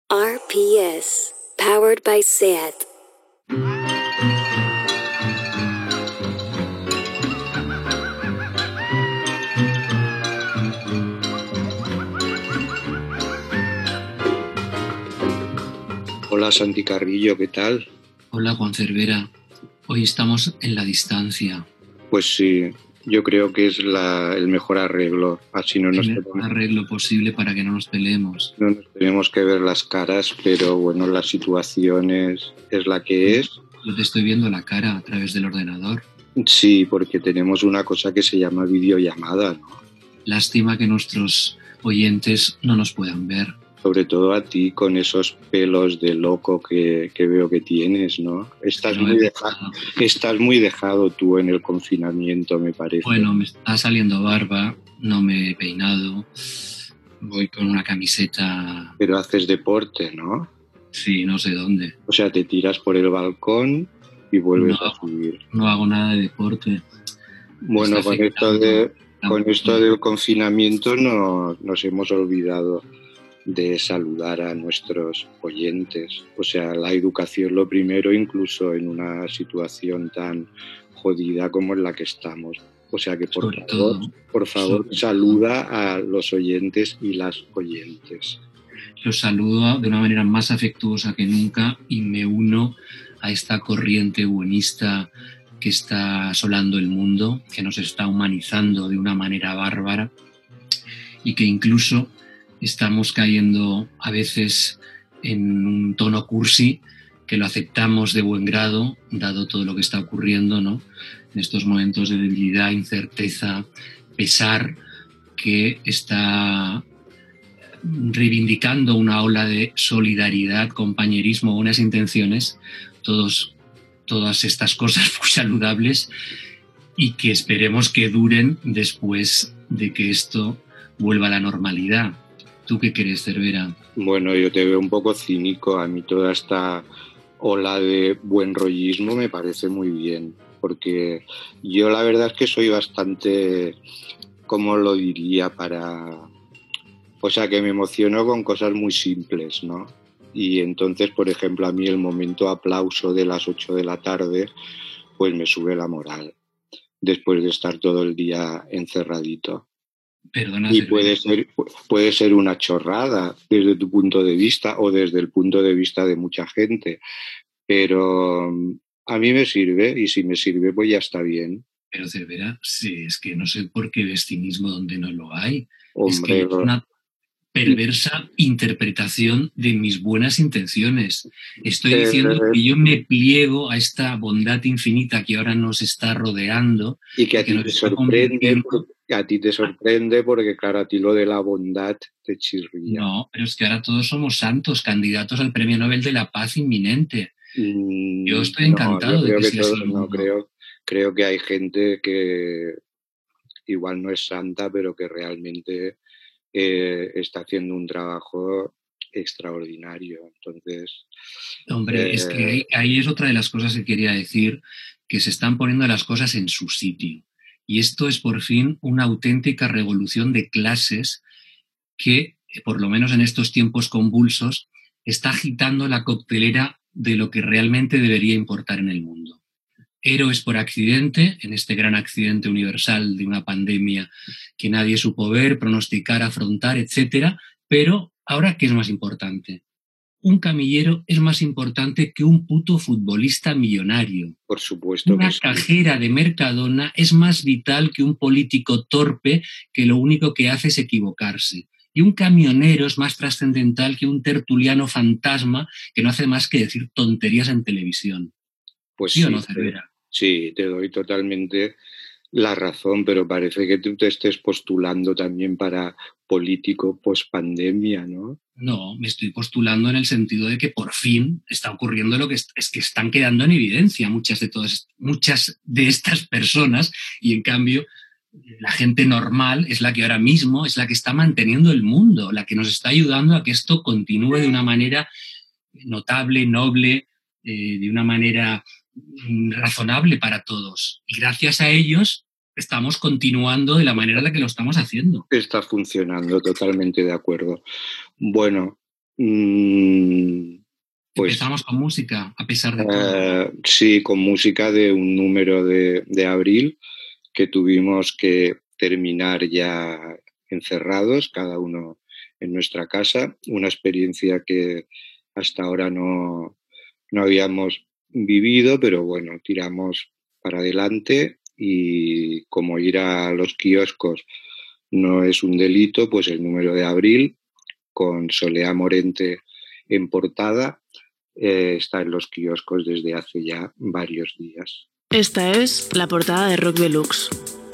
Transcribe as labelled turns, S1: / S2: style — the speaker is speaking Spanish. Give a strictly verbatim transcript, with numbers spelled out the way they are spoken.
S1: R P S, powered by S E A T.
S2: Hola Santi Carrillo, ¿qué tal?
S3: Hola Juan Cervera, hoy estamos en la distancia.
S2: Pues sí, yo creo que es la, el mejor arreglo, así no nos
S3: el mejor
S2: tenemos,
S3: arreglo posible para que no nos peleemos.
S2: no nos tenemos que ver las caras, pero bueno, la situación es, es la que es.
S3: Yo te estoy viendo la cara a través del ordenador.
S2: Sí, porque tenemos una cosa que se llama videollamada, ¿no?
S3: Lástima que nuestros oyentes no nos puedan ver.
S2: Sobre todo a ti con esos pelos de loco que, que veo que tienes, ¿no? Estás,
S3: No
S2: muy
S3: he
S2: dejado, estás muy dejado tú en el confinamiento, me parece.
S3: Bueno, me está saliendo barba, no me he peinado, voy con una camiseta...
S2: Pero haces deporte, ¿no?
S3: Sí, no sé dónde.
S2: O sea, te tiras por el balcón y vuelves
S3: no,
S2: a subir.
S3: No hago nada de deporte.
S2: Bueno, con esto, de, con esto del confinamiento no, nos hemos olvidado de saludar a nuestros oyentes. O sea, la educación lo primero, incluso en una situación tan jodida como en la que estamos. O sea que por
S3: sobre
S2: favor,
S3: todo,
S2: por favor, saluda todo. A los oyentes y las oyentes.
S3: Los saludo de una manera más afectuosa que nunca y me uno a esta corriente buenista que está asolando el mundo, que nos está humanizando de una manera bárbara y que incluso estamos cayendo a veces en un tono cursi que lo aceptamos de buen grado, dado todo lo que está ocurriendo, ¿no? En estos momentos de debilidad, incerteza, pesar, que está reivindicando una ola de solidaridad, compañerismo, buenas intenciones, todos, todas estas cosas muy saludables y que esperemos que duren después de que esto vuelva a la normalidad. ¿Tú qué crees, Cervera?
S2: Bueno, yo te veo un poco cínico. A mí toda esta ola de buen rollismo me parece muy bien, porque yo la verdad es que soy bastante, ¿cómo lo diría? Para... O sea, que me emociono con cosas muy simples, ¿no? Y entonces, por ejemplo, a mí el momento aplauso de las ocho de la tarde, pues me sube la moral, después de estar todo el día encerradito.
S3: Perdona,
S2: y puede ser, puede ser una chorrada desde tu punto de vista o desde el punto de vista de mucha gente, pero a mí me sirve y si me sirve pues ya está bien.
S3: Pero Cervera, sí, es que no sé por qué ves cinismo donde no lo hay.
S2: Hombre,
S3: es que es una perversa interpretación de mis buenas intenciones. Estoy
S2: eh,
S3: diciendo que yo me pliego a esta bondad infinita que ahora nos está rodeando
S2: y que a
S3: y que
S2: ti
S3: nos
S2: te
S3: está
S2: sorprende porque, a ti te sorprende porque claro, a ti lo de la bondad te chirría.
S3: No, pero es que ahora todos somos santos, candidatos al Premio Nobel de la Paz inminente.
S2: Mm,
S3: Yo estoy
S2: no,
S3: encantado
S2: yo creo
S3: de que,
S2: que
S3: sea
S2: todo,
S3: así el
S2: no
S3: mundo.
S2: creo, creo que hay gente que igual no es santa, pero que realmente Eh, está haciendo un trabajo extraordinario. Entonces,
S3: Hombre,
S2: eh...
S3: es que ahí, ahí es otra de las cosas que quería decir, que se están poniendo las cosas en su sitio. Y esto es por fin una auténtica revolución de clases que, por lo menos en estos tiempos convulsos, está agitando la coctelera de lo que realmente debería importar en el mundo. Héroes por accidente, en este gran accidente universal de una pandemia que nadie supo ver, pronosticar, afrontar, etcétera. Pero ahora, ¿qué es más importante? Un camillero es más importante que un puto futbolista millonario.
S2: Por supuesto
S3: Una
S2: que sí.
S3: cajera de Mercadona es más vital que un político torpe que lo único que hace es equivocarse. Y un camionero es más trascendental que un tertuliano fantasma que no hace más que decir tonterías en televisión.
S2: Pues
S3: ¿Sí,
S2: sí
S3: o no, Cervera?
S2: Sí, te doy totalmente la razón, pero parece que tú te estés postulando también para político post-pandemia, ¿no?
S3: No, me estoy postulando en el sentido de que por fin está ocurriendo lo que es, es que están quedando en evidencia muchas de todas, muchas de estas personas y en cambio la gente normal es la que ahora mismo es la que está manteniendo el mundo, la que nos está ayudando a que esto continúe de una manera notable, noble, eh, de una manera razonable para todos. Y gracias a ellos estamos continuando de la manera en la que lo estamos haciendo.
S2: Está funcionando, totalmente de acuerdo. Bueno, Mm, pues,
S3: Empezamos con música, a pesar de todo.
S2: Uh, sí, con música de un número de, de abril que tuvimos que terminar ya encerrados, cada uno en nuestra casa. Una experiencia que hasta ahora no, no habíamos vivido, pero bueno, tiramos para adelante y como ir a los kioscos no es un delito, pues el número de abril con Soleá Morente en portada eh, está en los kioscos desde hace ya varios días.
S4: Esta es la portada de Rock Deluxe.